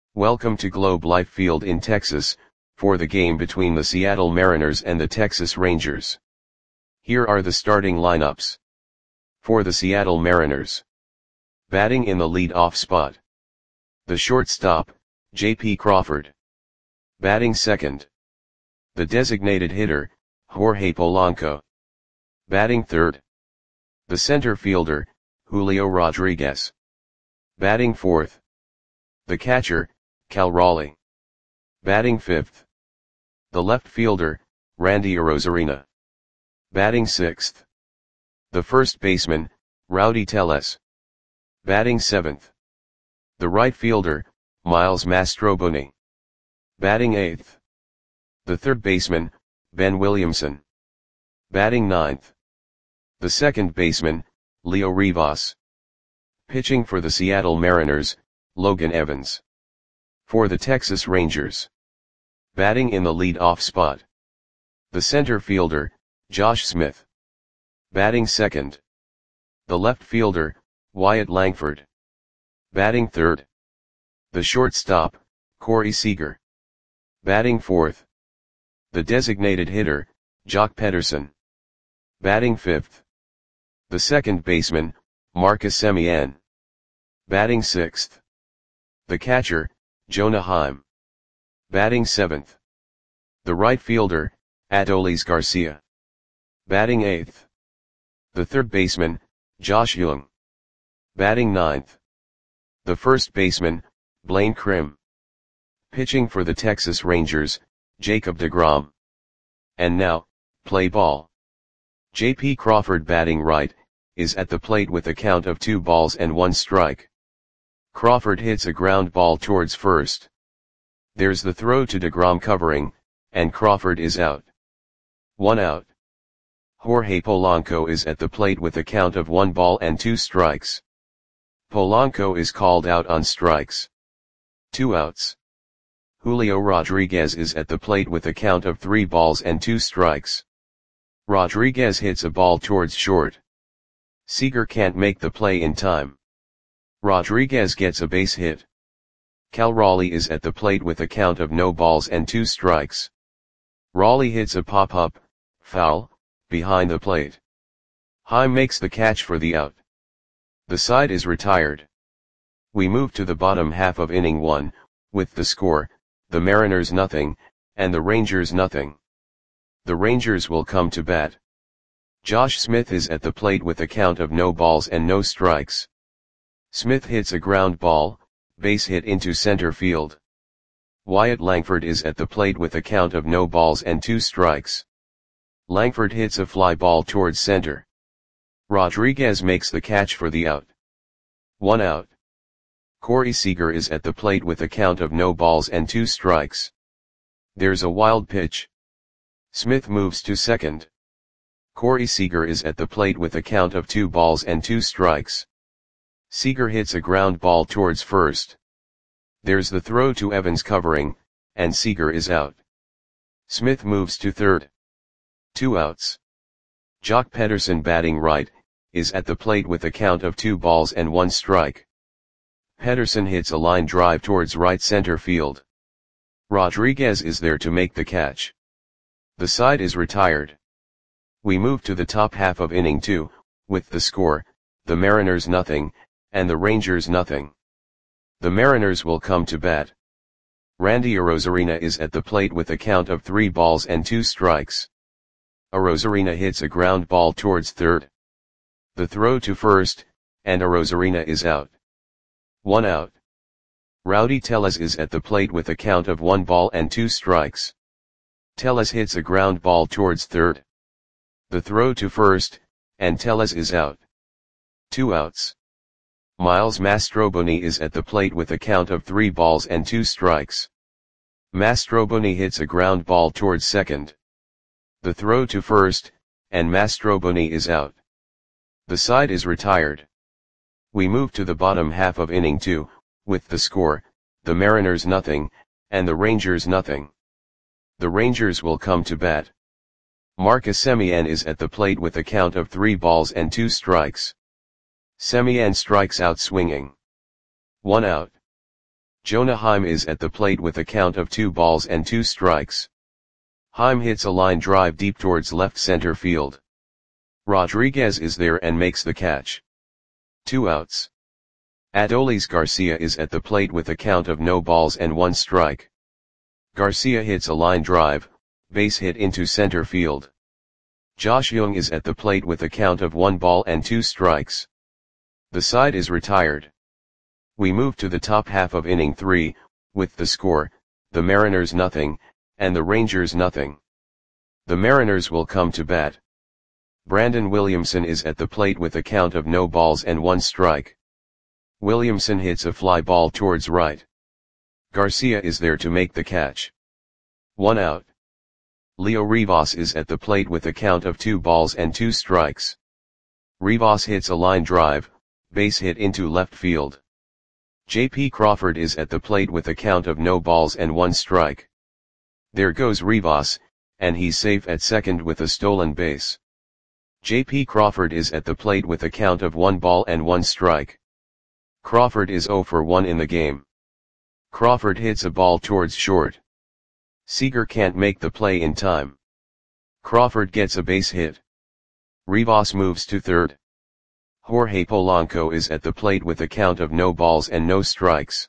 Welcome to Globe Life Field in Texas, for the game between the Seattle Mariners and the Texas Rangers. Here are the starting lineups. For the Seattle Mariners. Batting in the lead-off spot. The shortstop, J.P. Crawford. Batting second. The designated hitter, Jorge Polanco. Batting third. The center fielder, Julio Rodriguez. Batting fourth. The catcher, Cal Raleigh. Batting fifth. The left fielder, Randy Arozarena. Batting sixth. The first baseman, Rowdy Tellez. Batting seventh. The right fielder, Miles Mastrobuoni. Batting eighth. The third baseman, Ben Williamson. Batting ninth. The second baseman, Leo Rivas. Pitching for the Seattle Mariners, Logan Evans. For the Texas Rangers. Batting in the lead-off spot. The center fielder, Josh Smith. Batting second. The left fielder, Wyatt Langford. Batting third. The shortstop, Corey Seager. Batting fourth. The designated hitter, Joc Pederson. Batting fifth. The second baseman, Marcus Semien. Batting sixth. The catcher, Jonah Heim. Batting seventh. The right fielder, Adolis Garcia. Batting eighth. The third baseman, Josh Jung. Batting ninth. The first baseman, Blaine Crim. Pitching for the Texas Rangers, Jacob deGrom. And now, play ball. J.P. Crawford batting right, is at the plate with a count of 2 balls and 1 strike. Crawford hits a ground ball towards first. There's the throw to deGrom covering, and Crawford is out. 1 out. Jorge Polanco is at the plate with a count of 1 ball and 2 strikes. Polanco is called out on strikes. 2 outs. Julio Rodriguez is at the plate with a count of 3 balls and 2 strikes. Rodriguez hits a ball towards short. Seager can't make the play in time. Rodriguez gets a base hit. Cal Raleigh is at the plate with a count of no balls and 2 strikes. Raleigh hits a pop-up, foul, behind the plate. Heim makes the catch for the out. The side is retired. We move to the bottom half of inning 1, with the score, the Mariners nothing, and the Rangers nothing. The Rangers will come to bat. Josh Smith is at the plate with a count of no balls and no strikes. Smith hits a ground ball, base hit into center field. Wyatt Langford is at the plate with a count of no balls and 2 strikes. Langford hits a fly ball towards center. Rodriguez makes the catch for the out. 1 out. Corey Seager is at the plate with a count of no balls and 2 strikes. There's a wild pitch. Smith moves to second. Corey Seager is at the plate with a count of 2 balls and 2 strikes. Seager hits a ground ball towards first. There's the throw to Evans covering, and Seager is out. Smith moves to third. 2 outs. Joc Pederson batting right, is at the plate with a count of 2 balls and 1 strike. Pederson hits a line drive towards right center field. Rodriguez is there to make the catch. The side is retired. We move to the top half of inning 2, with the score, the Mariners nothing, and the Rangers nothing. The Mariners will come to bat. Randy Arozarena is at the plate with a count of 3 balls and 2 strikes. Arozarena hits a ground ball towards third. The throw to first, and Arozarena is out. 1 out. Rowdy Tellez is at the plate with a count of 1 ball and 2 strikes. Tellez hits a ground ball towards third. The throw to first, and Tellez is out. 2 outs. Miles Mastrobuoni is at the plate with a count of 3 balls and 2 strikes. Mastrobuoni hits a ground ball towards second. The throw to first, and Mastrobuoni is out. The side is retired. We move to the bottom half of inning 2, with the score, the Mariners nothing, and the Rangers nothing. The Rangers will come to bat. Marcus Semien is at the plate with a count of 3 balls and 2 strikes. Semien strikes out swinging. 1 out. Jonah Heim is at the plate with a count of 2 balls and 2 strikes. Heim hits a line drive deep towards left center field. Rodriguez is there and makes the catch. 2 outs. Adolis Garcia is at the plate with a count of no balls and 1 strike. Garcia hits a line drive, base hit into center field. Josh Jung is at the plate with a count of 1 ball and 2 strikes. The side is retired. We move to the top half of inning 3, with the score, the Mariners nothing, and the Rangers nothing. The Mariners will come to bat. Brandon Williamson is at the plate with a count of no balls and 1 strike. Williamson hits a fly ball towards right. Garcia is there to make the catch. 1 out. Leo Rivas is at the plate with a count of 2 balls and 2 strikes. Rivas hits a line drive, base hit into left field. J.P. Crawford is at the plate with a count of no balls and 1 strike. There goes Rivas, and he's safe at second with a stolen base. J.P. Crawford is at the plate with a count of 1 ball and 1 strike. Crawford is 0 for 1 in the game. Crawford hits a ball towards short. Seager can't make the play in time. Crawford gets a base hit. Rivas moves to third. Jorge Polanco is at the plate with a count of no balls and no strikes.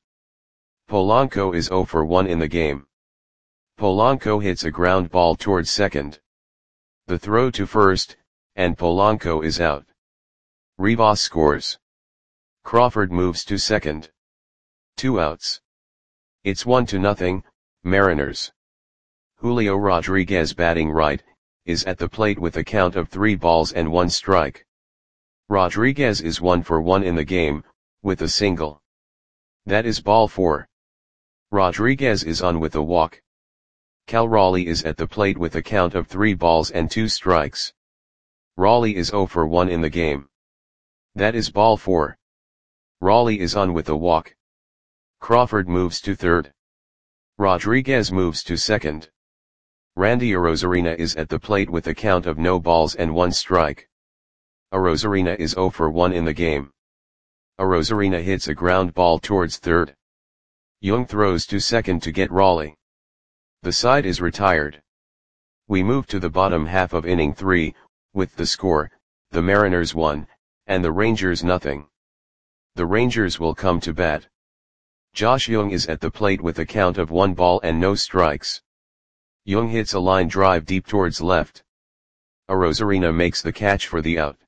Polanco is 0 for 1 in the game. Polanco hits a ground ball towards second. The throw to first, and Polanco is out. Rivas scores. Crawford moves to second. 2 outs. It's 1-0, Mariners. Julio Rodriguez batting right, is at the plate with a count of 3 balls and 1 strike. Rodriguez is 1 for 1 in the game, with a single. That is ball 4. Rodriguez is on with a walk. Cal Raleigh is at the plate with a count of 3 balls and 2 strikes. Raleigh is 0 for 1 in the game. That is ball 4. Raleigh is on with a walk. Crawford moves to third. Rodriguez moves to second. Randy Arozarena is at the plate with a count of no balls and 1 strike. Arozarena is 0 for 1 in the game. Arozarena hits a ground ball towards third. Jung throws to second to get Raleigh. The side is retired. We move to the bottom half of inning 3, with the score, the Mariners 1, and the Rangers nothing. The Rangers will come to bat. Josh Jung is at the plate with a count of 1 ball and no strikes. Jung hits a line drive deep towards left. Arozarena makes the catch for the out.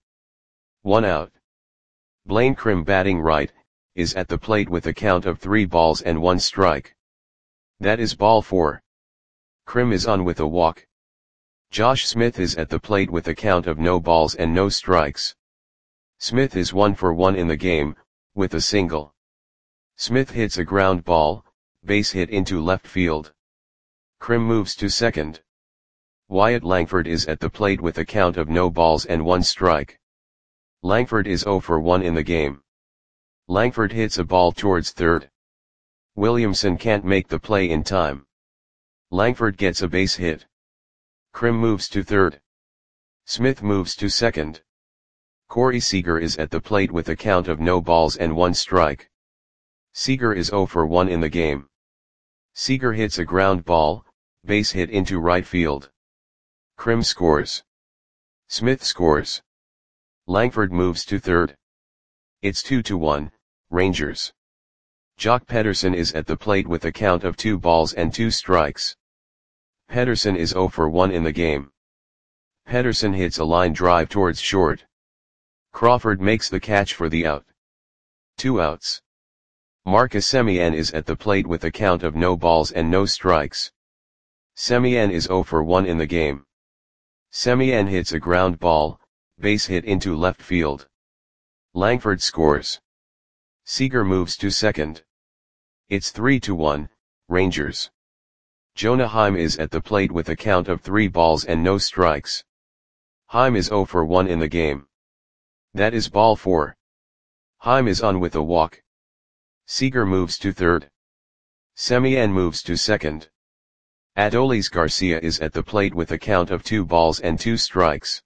1 out. Blaine Crim batting right, is at the plate with a count of 3 balls and 1 strike. That is ball 4. Crim is on with a walk. Josh Smith is at the plate with a count of no balls and no strikes. Smith is 1 for 1 in the game, with a single. Smith hits a ground ball, base hit into left field. Crim moves to second. Wyatt Langford is at the plate with a count of no balls and 1 strike. Langford is 0 for 1 in the game. Langford hits a ball towards third. Williamson can't make the play in time. Langford gets a base hit. Crim moves to third. Smith moves to second. Corey Seager is at the plate with a count of no balls and 1 strike. Seager is 0 for 1 in the game. Seager hits a ground ball, base hit into right field. Crim scores. Smith scores. Langford moves to third. It's 2-1, Rangers. Jock Pederson is at the plate with a count of 2 balls and 2 strikes. Pederson is 0 for 1 in the game. Pederson hits a line drive towards short. Crawford makes the catch for the out. 2 outs. Marcus Semien is at the plate with a count of no balls and no strikes. Semien is 0 for 1 in the game. Semien hits a ground ball, base hit into left field. Langford scores. Seager moves to second. It's 3-1, Rangers. Jonah Heim is at the plate with a count of 3 balls and no strikes. Heim is 0 for 1 in the game. That is ball 4. Heim is on with a walk. Seager moves to third. Semien moves to second. Adolis Garcia is at the plate with a count of 2 balls and 2 strikes.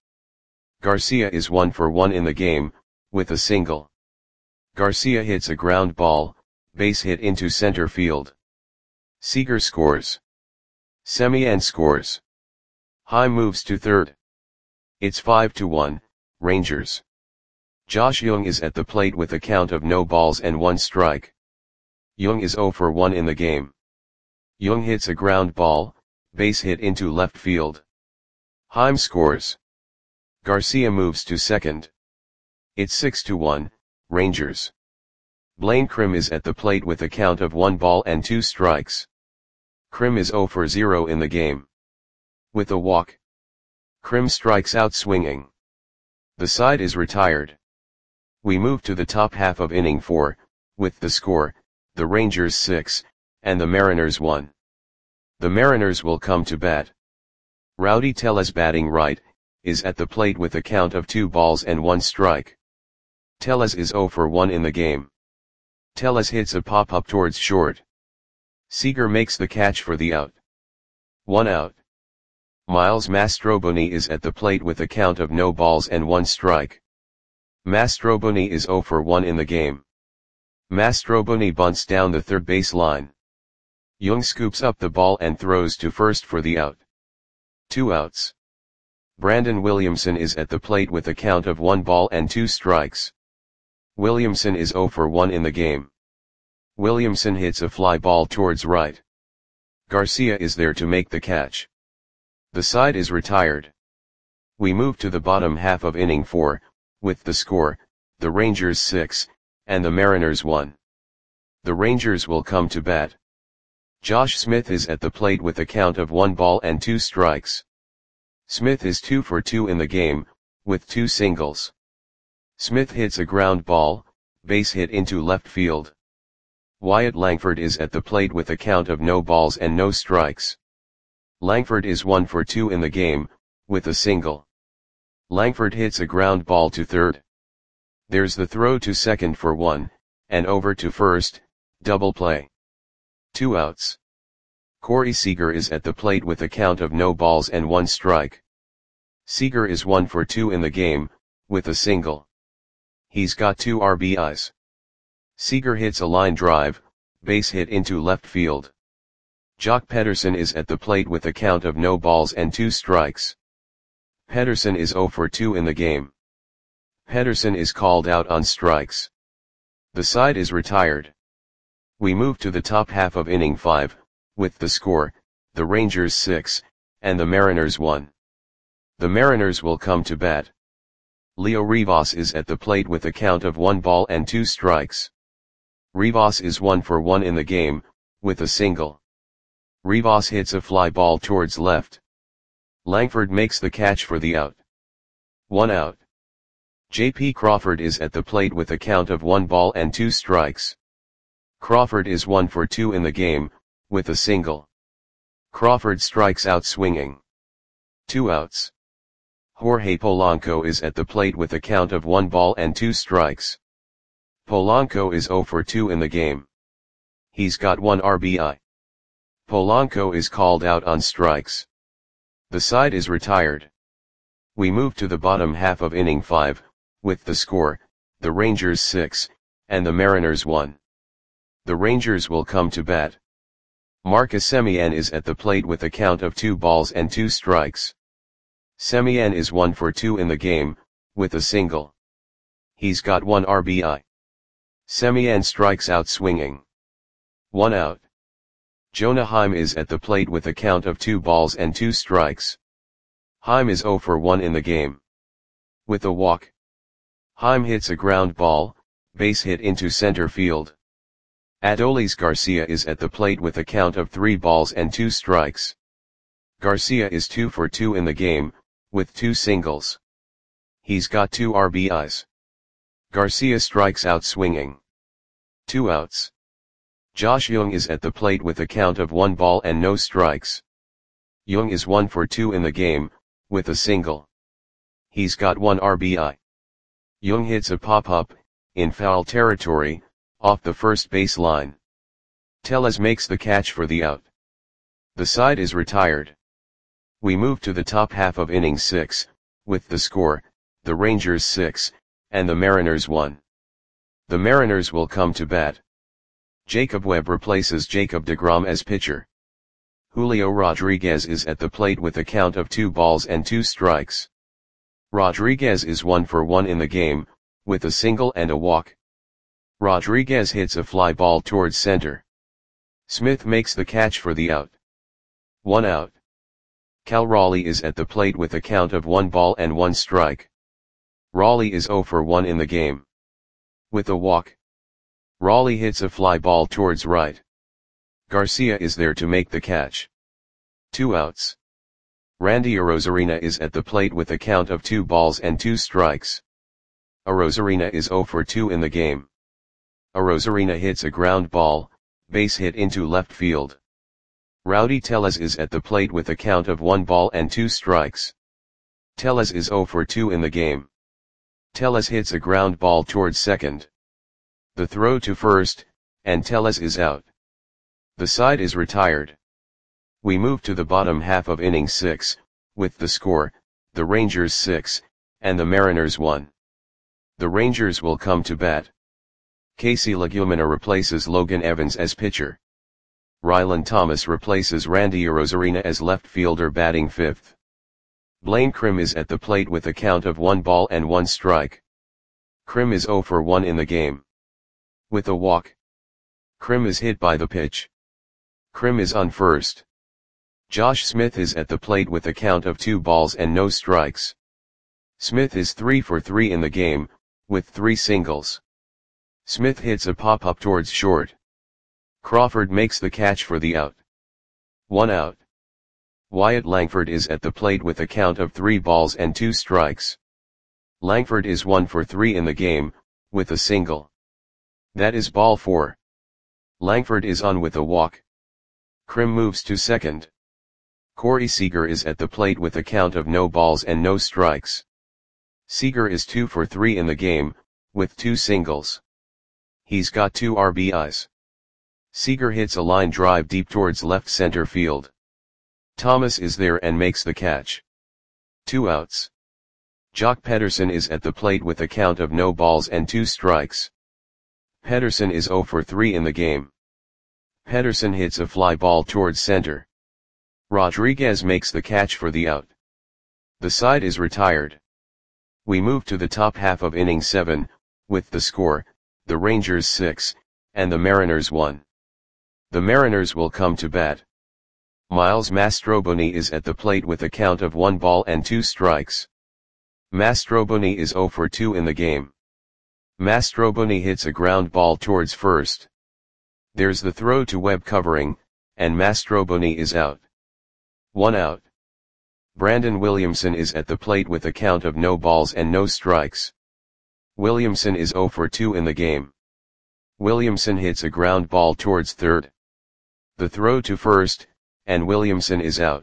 Garcia is 1 for 1 in the game, with a single. Garcia hits a ground ball, base hit into center field. Seager scores. Semien scores. Heim moves to third. It's 5-1, Rangers. Josh Jung is at the plate with a count of no balls and 1 strike. Jung is 0 for 1 in the game. Jung hits a ground ball, base hit into left field. Heim scores. Garcia moves to second. It's 6-1, Rangers. Blaine Crim is at the plate with a count of 1 ball and 2 strikes. Crim is 0 for 0 in the game. With a walk, Crim strikes out swinging. The side is retired. We move to the top half of inning 4, with the score, the Rangers 6, and the Mariners 1. The Mariners will come to bat. Rowdy Tellez, batting right, is at the plate with a count of 2 balls and 1 strike. Tellez is 0 for 1 in the game. Tellez hits a pop-up towards short. Seager makes the catch for the out. 1 out. Miles Mastroboni is at the plate with a count of no balls and 1 strike. Mastroboni is 0 for 1 in the game. Mastroboni bunts down the third base line. Jung scoops up the ball and throws to first for the out. 2 outs. Brandon Williamson is at the plate with a count of 1 ball and 2 strikes. Williamson is 0 for 1 in the game. Williamson hits a fly ball towards right. Garcia is there to make the catch. The side is retired. We move to the bottom half of inning 4, with the score, the Rangers 6, and the Mariners 1. The Rangers will come to bat. Josh Smith is at the plate with a count of 1 ball and 2 strikes. Smith is 2 for 2 in the game, with 2 singles. Smith hits a ground ball, base hit into left field. Wyatt Langford is at the plate with a count of no balls and no strikes. Langford is 1 for 2 in the game, with a single. Langford hits a ground ball to third. There's the throw to second for 1, and over to first, double play. 2 outs. Corey Seager is at the plate with a count of no balls and 1 strike. Seager is 1 for 2 in the game, with a single. He's got 2 RBIs. Seager hits a line drive, base hit into left field. Jock Pederson is at the plate with a count of no balls and 2 strikes. Pederson is 0 for 2 in the game. Pederson is called out on strikes. The side is retired. We move to the top half of inning 5, with the score, the Rangers 6, and the Mariners 1. The Mariners will come to bat. Leo Rivas is at the plate with a count of 1 ball and 2 strikes. Rivas is 1 for 1 in the game, with a single. Rivas hits a fly ball towards left. Langford makes the catch for the out. 1 out. J.P. Crawford is at the plate with a count of 1 ball and 2 strikes. Crawford is 1 for 2 in the game, with a single. Crawford strikes out swinging. 2 outs. Jorge Polanco is at the plate with a count of 1 ball and 2 strikes. Polanco is 0 for 2 in the game. He's got 1 RBI. Polanco is called out on strikes. The side is retired. We move to the bottom half of inning 5, with the score, the Rangers 6, and the Mariners 1. The Rangers will come to bat. Marcus Semien is at the plate with a count of 2 balls and 2 strikes. Semien is 1 for 2 in the game, with a single. He's got 1 RBI. Semien strikes out swinging. 1 out. Jonah Heim is at the plate with a count of 2 balls and 2 strikes. Heim is 0 for 1 in the game. With a walk, Heim hits a ground ball, base hit into center field. Adolis Garcia is at the plate with a count of 3 balls and 2 strikes. Garcia is 2 for 2 in the game, with 2 singles. He's got 2 RBIs. Garcia strikes out swinging. 2 outs. Josh Jung is at the plate with a count of 1 ball and no strikes. Jung is 1 for 2 in the game, with a single. He's got 1 RBI. Jung hits a pop-up, in foul territory, off the first base line. Tellez makes the catch for the out. The side is retired. We move to the top half of inning 6, with the score, the Rangers 6, and the Mariners 1. The Mariners will come to bat. Jacob Webb replaces Jacob deGrom as pitcher. Julio Rodriguez is at the plate with a count of 2 balls and 2 strikes. Rodriguez is 1 for 1 in the game, with a single and a walk. Rodriguez hits a fly ball towards center. Smith makes the catch for the out. 1 out. Cal Raleigh is at the plate with a count of 1 ball and 1 strike. Raleigh is 0 for 1 in the game. With a walk. Raleigh hits a fly ball towards right. Garcia is there to make the catch. 2 outs. Randy Arozarena is at the plate with a count of 2 balls and 2 strikes. Arozarena is 0 for 2 in the game. Arozarena hits a ground ball, base hit into left field. Rowdy Tellez is at the plate with a count of 1 ball and 2 strikes. Tellez is 0 for 2 in the game. Tellez hits a ground ball towards second. The throw to first, and Tellez is out. The side is retired. We move to the bottom half of inning 6, with the score, the Rangers 6, and the Mariners 1. The Rangers will come to bat. Casey Legumina replaces Logan Evans as pitcher. Rylan Thomas replaces Randy Arozarena as left fielder batting 5th. Blaine Crim is at the plate with a count of 1 ball and 1 strike. Crim is 0 for 1 in the game. With a walk. Crim is hit by the pitch. Crim is on first. Josh Smith is at the plate with a count of 2 balls and no strikes. Smith is 3 for 3 in the game, with 3 singles. Smith hits a pop-up towards short. Crawford makes the catch for the out. 1 out. Wyatt Langford is at the plate with a count of 3 balls and 2 strikes. Langford is 1 for 3 in the game, with a single. That is ball 4. Langford is on with a walk. Crim moves to second. Corey Seager is at the plate with a count of no balls and no strikes. Seager is 2 for 3 in the game, with 2 singles. He's got 2 RBIs. Seager hits a line drive deep towards left center field. Thomas is there and makes the catch. 2 outs. Jock Pederson is at the plate with a count of no balls and 2 strikes. Pederson is 0 for 3 in the game. Pederson hits a fly ball towards center. Rodriguez makes the catch for the out. The side is retired. We move to the top half of inning 7, with the score, the Rangers 6, and the Mariners 1. The Mariners will come to bat. Miles Mastroboni is at the plate with a count of 1 ball and 2 strikes. Mastroboni is 0 for 2 in the game. Mastroboni hits a ground ball towards first. There's the throw to Webb covering, and Mastroboni is out. 1 out. Brandon Williamson is at the plate with a count of no balls and no strikes. Williamson is 0 for 2 in the game. Williamson hits a ground ball towards third. The throw to first, and Williamson is out.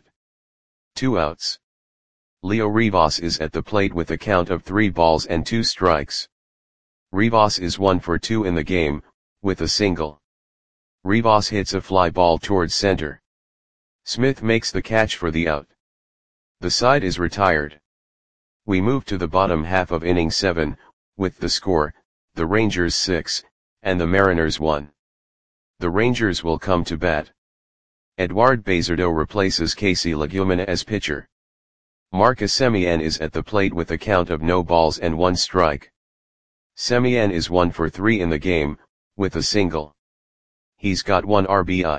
2 outs. Leo Rivas is at the plate with a count of 3 balls and 2 strikes. Rivas is 1 for 2 in the game, with a single. Rivas hits a fly ball towards center. Smith makes the catch for the out. The side is retired. We move to the bottom half of inning 7, with the score, the Rangers 6, and the Mariners 1. The Rangers will come to bat. Eduard Bazardo replaces Casey Legumina as pitcher. Marcus Semien is at the plate with a count of no balls and 1 strike. Semien is 1 for 3 in the game, with a single. He's got 1 RBI.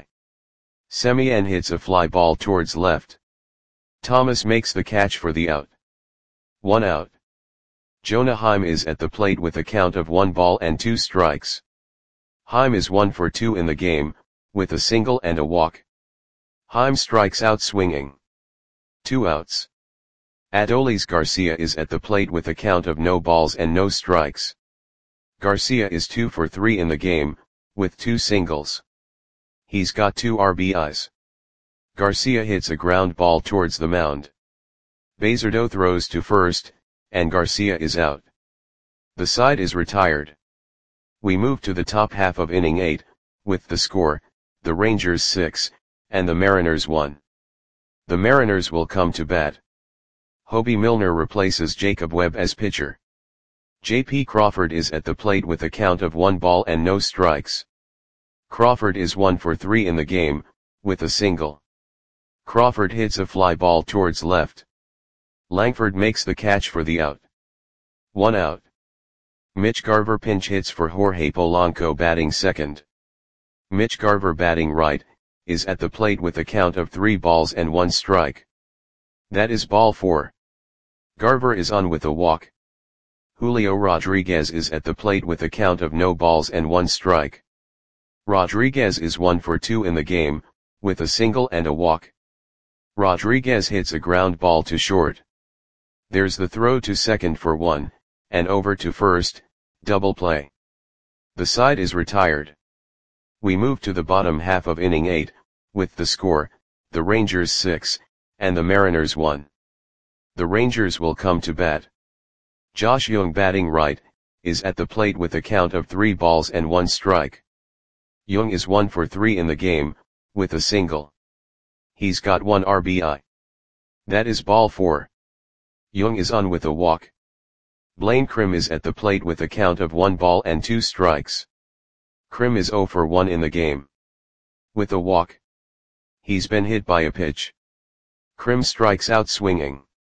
Semien hits a fly ball towards left. Thomas makes the catch for the out. 1 out. Jonah Heim is at the plate with a count of 1 ball and 2 strikes. Heim is 1 for 2 in the game, with a single and a walk. Heim strikes out swinging. 2 outs. Adolis Garcia is at the plate with a count of no balls and no strikes. Garcia is 2 for 3 in the game, with 2 singles. He's got 2 RBIs. Garcia hits a ground ball towards the mound. Bazardo throws to first, and Garcia is out. The side is retired. We move to the top half of inning 8, with the score, the Rangers 6, and the Mariners 1. The Mariners will come to bat. Hobie Milner replaces Jacob Webb as pitcher. J.P. Crawford is at the plate with a count of 1 ball and no strikes. Crawford is 1 for 3 in the game, with a single. Crawford hits a fly ball towards left. Langford makes the catch for the out. 1 out. Mitch Garver pinch hits for Jorge Polanco batting second. Mitch Garver batting right, is at the plate with a count of 3 balls and 1 strike. That is ball 4. Garver is on with a walk. Julio Rodriguez is at the plate with a count of no balls and 1 strike. Rodriguez is 1 for 2 in the game, with a single and a walk. Rodriguez hits a ground ball to short. There's the throw to second for 1, and over to first, double play. The side is retired. We move to the bottom half of inning 8, with the score, the Rangers 6, and the Mariners 1. The Rangers will come to bat. Josh Jung batting right, is at the plate with a count of 3 balls and 1 strike. Jung is 1 for 3 in the game, with a single. He's got 1 RBI. That is ball 4. Jung is on with a walk. Blaine Crim is at the plate with a count of 1 ball and 2 strikes. Crim is 0 for 1 in the game. With a walk. He's been hit by a pitch. Crim strikes out swinging.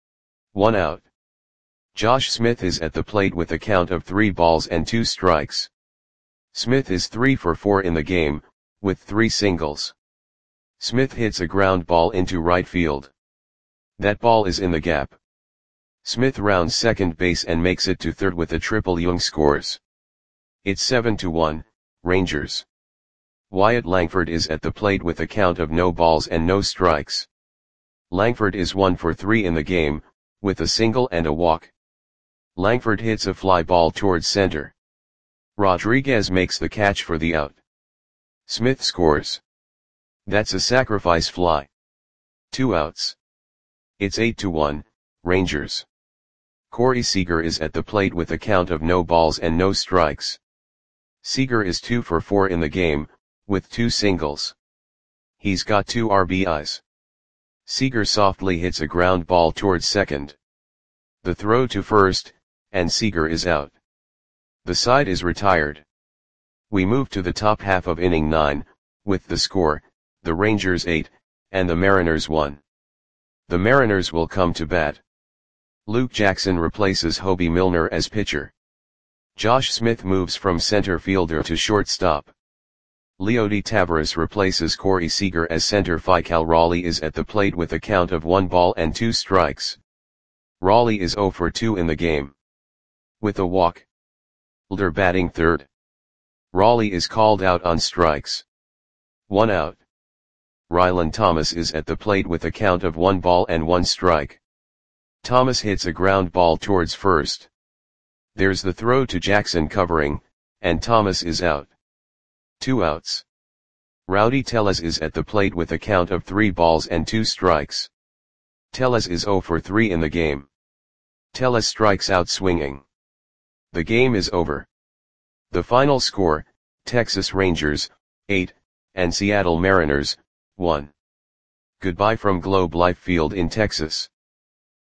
1 out. Josh Smith is at the plate with a count of 3 balls and 2 strikes. Smith is 3 for 4 in the game, with 3 singles. Smith hits a ground ball into right field. That ball is in the gap. Smith rounds second base and makes it to third with a triple. Jung scores. It's 7-1, Rangers. Wyatt Langford is at the plate with a count of no balls and no strikes. Langford is 1 for 3 in the game, with a single and a walk. Langford hits a fly ball towards center. Rodriguez makes the catch for the out. Smith scores. That's a sacrifice fly. 2 outs. It's 8-1, Rangers. Corey Seager is at the plate with a count of no balls and no strikes. Seager is 2 for 4 in the game, with 2 singles. He's got 2 RBIs. Seager softly hits a ground ball towards second. The throw to first, and Seager is out. The side is retired. We move to the top half of inning 9, with the score, the Rangers 8, and the Mariners 1. The Mariners will come to bat. Luke Jackson replaces Hobie Milner as pitcher. Josh Smith moves from center fielder to shortstop. Leody Taveras replaces Corey Seager as center. Cal Raleigh is at the plate with a count of 1 ball and 2 strikes. Raleigh is 0 for 2 in the game. With a walk. Elder batting third. Raleigh is called out on strikes. 1 out. Rylan Thomas is at the plate with a count of 1 ball and 1 strike. Thomas hits a ground ball towards first. There's the throw to Jackson covering, and Thomas is out. 2 outs. Rowdy Tellez is at the plate with a count of 3 balls and 2 strikes. Tellez is 0 for 3 in the game. Tellez strikes out swinging. The game is over. The final score, Texas Rangers, 8, and Seattle Mariners, 1. Goodbye from Globe Life Field in Texas.